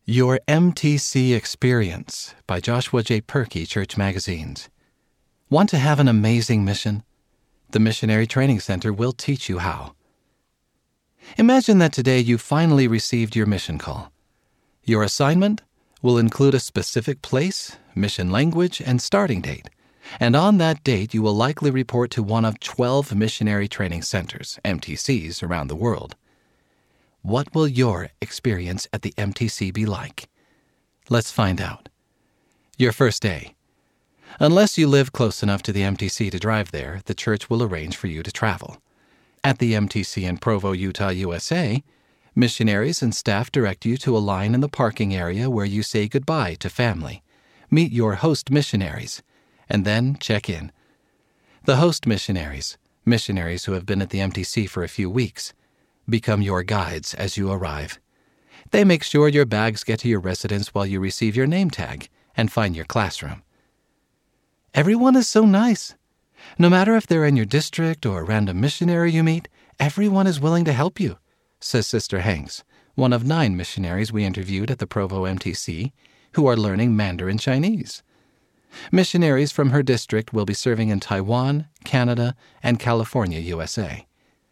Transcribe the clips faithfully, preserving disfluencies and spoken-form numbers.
Your M T C Experience by Joshua J. Perkey, Church Magazines. Want to have an amazing mission? The Missionary Training Center will teach you how. Imagine that today you finally received your mission call. Your assignment will include a specific place, mission language, and starting date. And on that date, you will likely report to one of twelve missionary training centers, M T Cs, around the world. What will your experience at the M T C be like? Let's find out. Your first day. Unless you live close enough to the M T C to drive there, the church will arrange for you to travel. At the M T C in Provo, Utah, U S A, missionaries and staff direct you to a line in the parking area where you say goodbye to family, meet your host missionaries, and then check in. The host missionaries, missionaries who have been at the M T C for a few weeks, become your guides as you arrive. They make sure your bags get to your residence while you receive your name tag and find your classroom. Everyone is so nice. No matter if they're in your district or a random missionary you meet, everyone is willing to help you, says Sister Hanks, one of nine missionaries we interviewed at the Provo M T C who are learning Mandarin Chinese. Missionaries from her district will be serving in Taiwan, Canada, and California, U S A.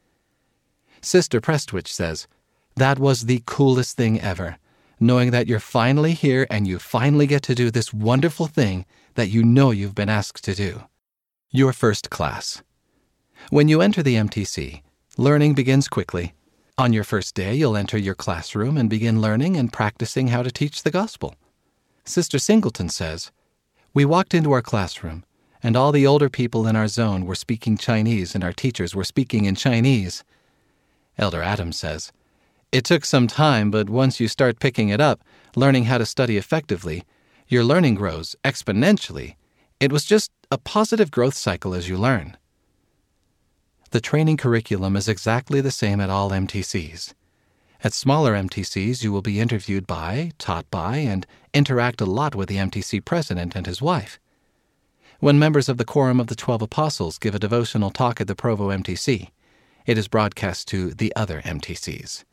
Sister Prestwich says, "That was the coolest thing ever, knowing that you're finally here and you finally get to do this wonderful thing that you know you've been asked to do." Your first class. When you enter the M T C, learning begins quickly. On your first day, you'll enter your classroom and begin learning and practicing how to teach the gospel. Sister Singleton says, "We walked into our classroom, and all the older people in our zone were speaking Chinese and our teachers were speaking in Chinese." Elder Adams says, "It took some time, but once you start picking it up, learning how to study effectively, your learning grows exponentially. It was just a positive growth cycle as you learn." The training curriculum is exactly the same at all M T Cs. At smaller M T Cs, you will be interviewed by, taught by, and interact a lot with the M T C president and his wife. When members of the Quorum of the Twelve Apostles give a devotional talk at the Provo M T C, it is broadcast to the other M T Cs.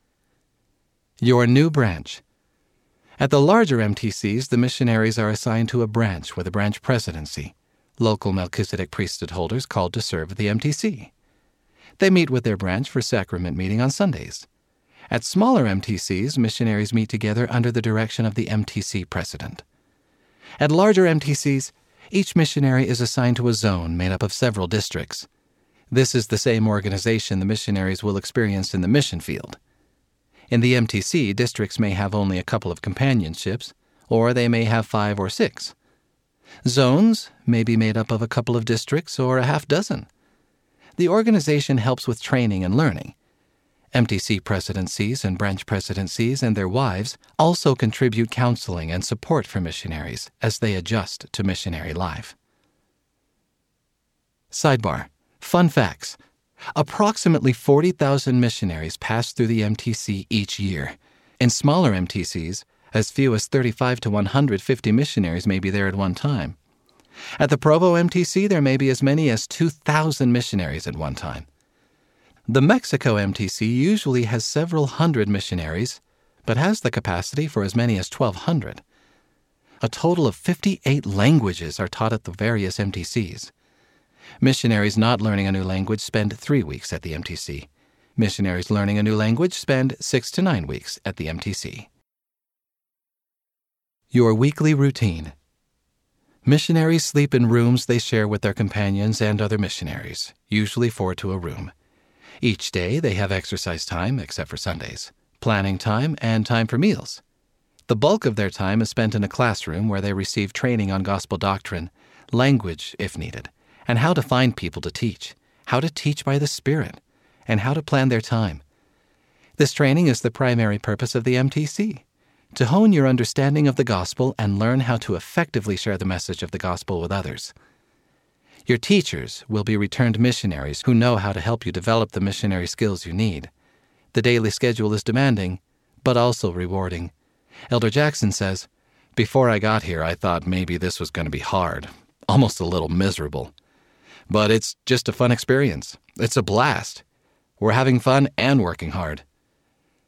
Your new branch. At the larger M T Cs, the missionaries are assigned to a branch with a branch presidency, local Melchizedek priesthood holders called to serve at the M T C. They meet with their branch for sacrament meeting on Sundays. At smaller M T Cs, missionaries meet together under the direction of the M T C president. At larger M T Cs, each missionary is assigned to a zone made up of several districts. This is the same organization the missionaries will experience in the mission field. In the M T C, districts may have only a couple of companionships, or they may have five or six. Zones may be made up of a couple of districts or a half dozen. The organization helps with training and learning. M T C presidencies and branch presidencies and their wives also contribute counseling and support for missionaries as they adjust to missionary life. Sidebar. Fun facts. Approximately forty thousand missionaries pass through the M T C each year. In smaller M T Cs, as few as thirty-five to one hundred fifty missionaries may be there at one time. At the Provo M T C, there may be as many as two thousand missionaries at one time. The Mexico M T C usually has several hundred missionaries, but has the capacity for as many as twelve hundred. A total of fifty-eight languages are taught at the various M T Cs. Missionaries not learning a new language spend three weeks at the M T C. Missionaries learning a new language spend six to nine weeks at the M T C. Your weekly routine. Missionaries sleep in rooms they share with their companions and other missionaries, usually four to a room. Each day they have exercise time, except for Sundays, planning time, and time for meals. The bulk of their time is spent in a classroom where they receive training on gospel doctrine, language if needed, and how to find people to teach, how to teach by the Spirit, and how to plan their time. This training is the primary purpose of the M T C, to hone your understanding of the gospel and learn how to effectively share the message of the gospel with others. Your teachers will be returned missionaries who know how to help you develop the missionary skills you need. The daily schedule is demanding, but also rewarding. Elder Jackson says, "Before I got here, I thought maybe this was going to be hard, almost a little miserable. But it's just a fun experience. It's a blast. We're having fun and working hard."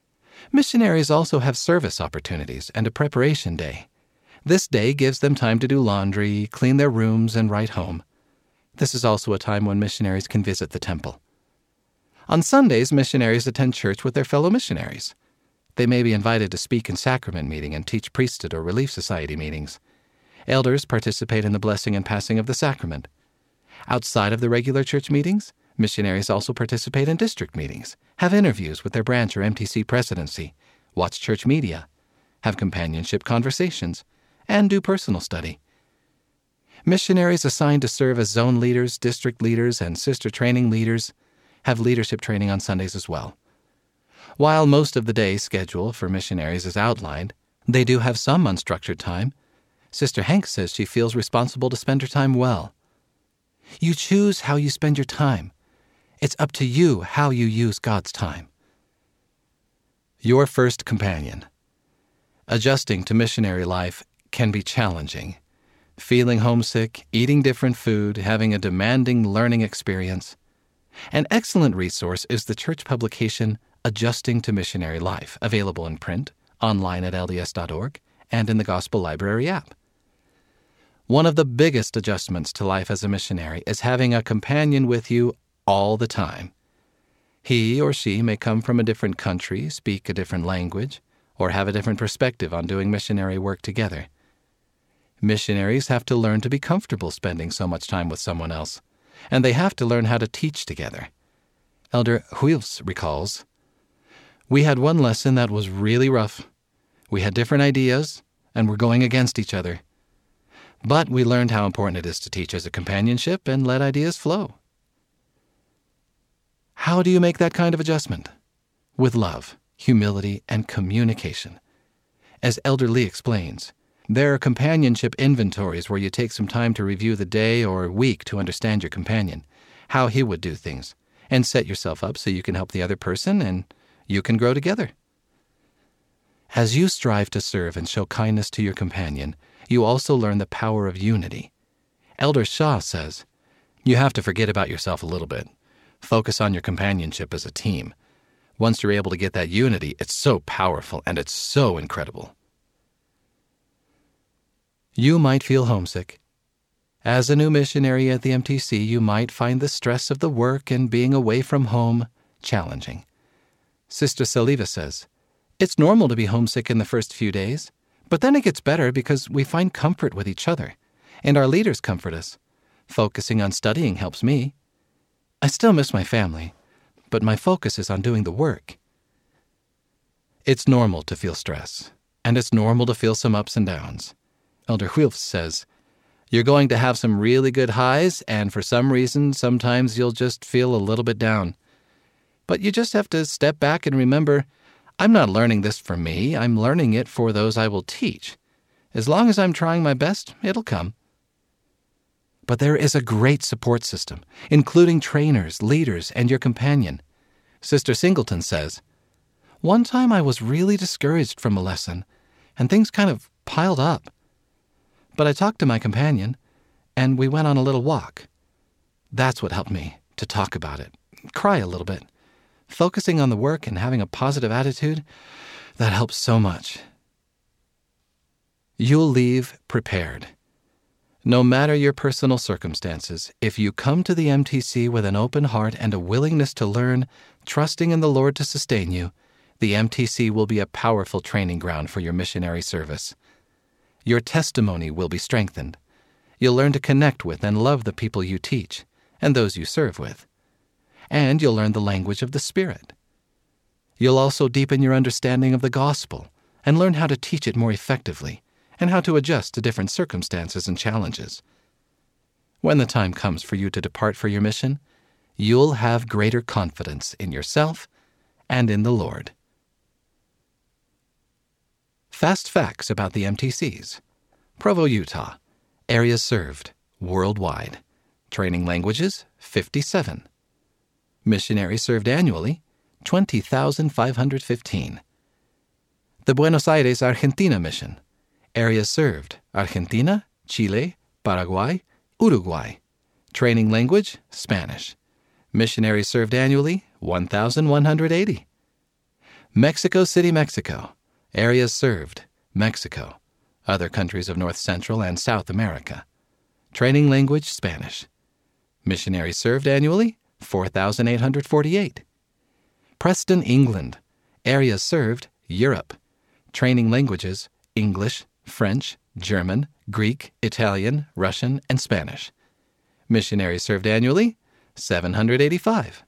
Missionaries also have service opportunities and a preparation day. This day gives them time to do laundry, clean their rooms, and write home. This is also a time when missionaries can visit the temple. On Sundays, missionaries attend church with their fellow missionaries. They may be invited to speak in sacrament meeting and teach priesthood or relief society meetings. Elders participate in the blessing and passing of the sacrament. Outside of the regular church meetings, missionaries also participate in district meetings, have interviews with their branch or M T C presidency, watch church media, have companionship conversations, and do personal study. Missionaries assigned to serve as zone leaders, district leaders, and sister training leaders have leadership training on Sundays as well. While most of the day's schedule for missionaries is outlined, they do have some unstructured time. Sister Hank says she feels responsible to spend her time well. You choose how you spend your time. It's up to you how you use God's time. Your first companion. Adjusting to missionary life can be challenging. Feeling homesick, eating different food, having a demanding learning experience. An excellent resource is the church publication Adjusting to Missionary Life, available in print, online at L D S dot org, and in the Gospel Library app. One of the biggest adjustments to life as a missionary is having a companion with you all the time. He or she may come from a different country, speak a different language, or have a different perspective on doing missionary work together. Missionaries have to learn to be comfortable spending so much time with someone else, and they have to learn how to teach together. Elder Huils recalls, "We had one lesson that was really rough. We had different ideas, and were going against each other. But we learned how important it is to teach as a companionship and let ideas flow." How do you make that kind of adjustment? With love, humility, and communication. As Elder Lee explains, there are companionship inventories where you take some time to review the day or week to understand your companion, how he would do things, and set yourself up so you can help the other person and you can grow together. As you strive to serve and show kindness to your companion, you also learn the power of unity. Elder Shaw says, you have to forget about yourself a little bit. Focus on your companionship as a team. Once you're able to get that unity, it's so powerful and it's so incredible. You might feel homesick. As a new missionary at the M T C, you might find the stress of the work and being away from home challenging. Sister Saliva says, it's normal to be homesick in the first few days, but then it gets better because we find comfort with each other, and our leaders comfort us. Focusing on studying helps me. I still miss my family, but my focus is on doing the work. It's normal to feel stress, and it's normal to feel some ups and downs. Elder Huils says, you're going to have some really good highs, and for some reason, sometimes you'll just feel a little bit down. But you just have to step back and remember, I'm not learning this for me, I'm learning it for those I will teach. As long as I'm trying my best, it'll come. But there is a great support system, including trainers, leaders, and your companion. Sister Singleton says, one time I was really discouraged from a lesson, and things kind of piled up. But I talked to my companion, and we went on a little walk. That's what helped me to talk about it, cry a little bit. Focusing on the work and having a positive attitude, that helps so much. You'll leave prepared. No matter your personal circumstances, if you come to the M T C with an open heart and a willingness to learn, trusting in the Lord to sustain you, the M T C will be a powerful training ground for your missionary service. Your testimony will be strengthened. You'll learn to connect with and love the people you teach and those you serve with. And you'll learn the language of the Spirit. You'll also deepen your understanding of the gospel and learn how to teach it more effectively and how to adjust to different circumstances and challenges. When the time comes for you to depart for your mission, you'll have greater confidence in yourself and in the Lord. Fast facts about the M T Cs. Provo, Utah. Areas served, worldwide. Training languages, fifty-seven. Missionaries served annually, twenty thousand five hundred fifteen. The Buenos Aires, Argentina mission. Areas served, Argentina, Chile, Paraguay, Uruguay. Training language, Spanish. Missionaries served annually, one thousand one hundred eighty. Mexico City, Mexico. Areas served, Mexico. Other countries of North Central and South America. Training language, Spanish. Missionaries served annually, four thousand eight hundred forty-eight. Preston, England. Areas served, Europe. Training languages, English, French, German, Greek, Italian, Russian, and Spanish. Missionaries served annually, seven hundred eighty-five.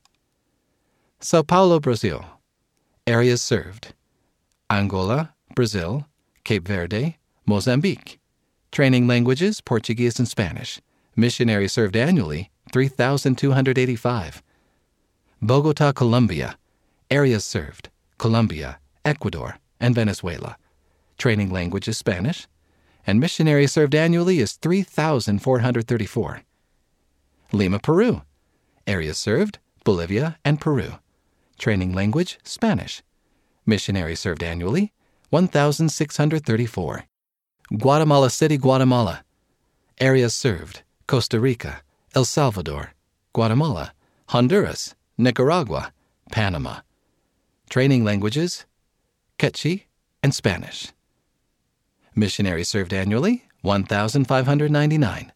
Sao Paulo, Brazil. Areas served, Angola, Brazil, Cape Verde, Mozambique. Training languages, Portuguese and Spanish. Missionaries served annually, three thousand two hundred eighty-five. Bogota, Colombia. Areas served, Colombia, Ecuador, and Venezuela. Training languages, Spanish. And missionaries served annually is three thousand four hundred thirty-four. Lima, Peru. Areas served, Bolivia and Peru. Training language, Spanish. Missionaries served annually, one thousand six hundred thirty-four. Guatemala City, Guatemala. Areas served, Costa Rica, El Salvador, Guatemala, Honduras, Nicaragua, Panama. Training languages, Quechua and Spanish. Missionaries served annually, one thousand five hundred ninety-nine.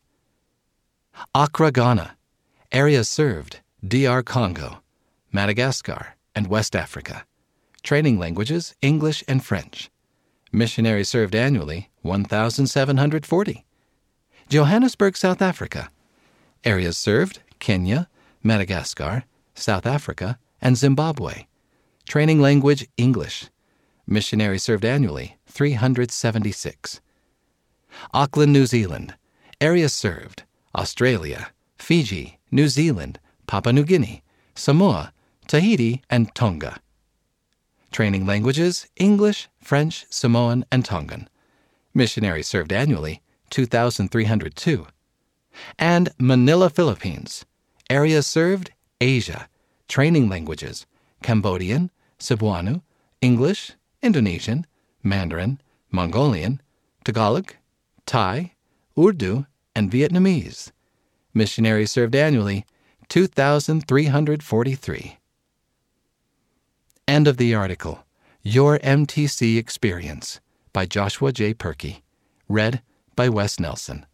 Accra, Ghana. Areas served, D R Congo, Madagascar, and West Africa. Training languages, English and French. Missionaries served annually, one thousand seven hundred forty. Johannesburg, South Africa. Areas served, Kenya, Madagascar, South Africa, and Zimbabwe. Training language, English. Missionaries served annually, three hundred seventy-six. Auckland, New Zealand. Areas served, Australia, Fiji, New Zealand, Papua New Guinea, Samoa, Tahiti, and Tonga. Training languages, English, French, Samoan, and Tongan. Missionaries served annually, two thousand three hundred two. And Manila, Philippines. Areas served, Asia. Training languages, Cambodian, Cebuano, English, Indonesian, Mandarin, Mongolian, Tagalog, Thai, Urdu, and Vietnamese. Missionaries served annually, two thousand three hundred forty-three. End of the article. Your M T C Experience by Joshua J. Perky. Read by Wes Nelson.